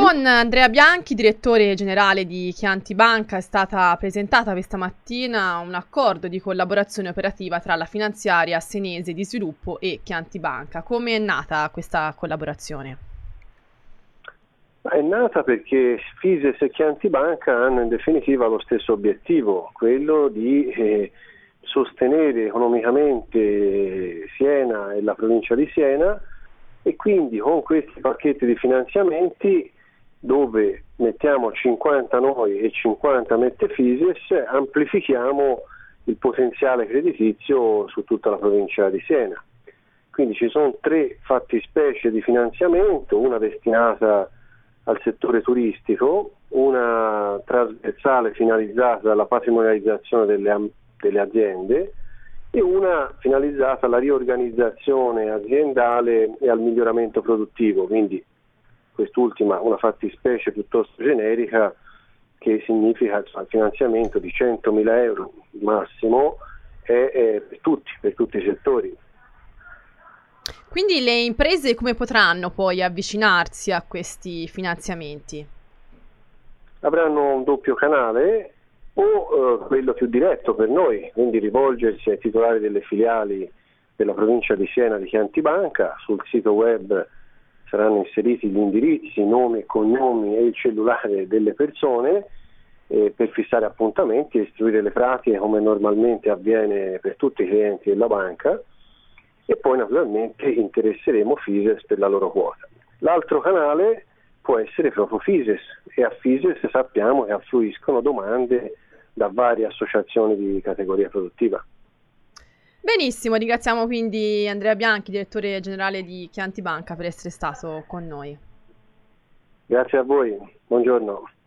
Con Andrea Bianchi, direttore generale di Chianti Banca, è stata presentata questa mattina un accordo di collaborazione operativa tra la finanziaria senese di sviluppo e Chianti Banca. Come è nata questa collaborazione? È nata perché Fises e Chianti Banca hanno in definitiva lo stesso obiettivo, quello di sostenere economicamente Siena e la provincia di Siena, e quindi con questi pacchetti di finanziamenti, dove mettiamo 50 noi e 50 mette Fises, amplifichiamo il potenziale creditizio su tutta la provincia di Siena. Quindi ci sono 3 fattispecie di finanziamento, una destinata al settore turistico, una trasversale finalizzata alla patrimonializzazione delle aziende e una finalizzata alla riorganizzazione aziendale e al miglioramento produttivo, quindi quest'ultima una fattispecie piuttosto generica, che significa il finanziamento di 100.000 euro massimo per tutti i settori. Quindi le imprese come potranno poi avvicinarsi a questi finanziamenti? Avranno un doppio canale, o quello più diretto per noi, quindi rivolgersi ai titolari delle filiali della provincia di Siena di Chianti Banca. Sul sito web saranno inseriti gli indirizzi, nomi e cognomi e il cellulare delle persone per fissare appuntamenti e istruire le pratiche come normalmente avviene per tutti i clienti della banca, e poi naturalmente interesseremo Fises per la loro quota. L'altro canale può essere proprio Fises, e a Fises sappiamo che affluiscono domande da varie associazioni di categoria produttiva. Benissimo, ringraziamo quindi Andrea Bianchi, direttore generale di Chianti Banca, per essere stato con noi. Grazie a voi, buongiorno.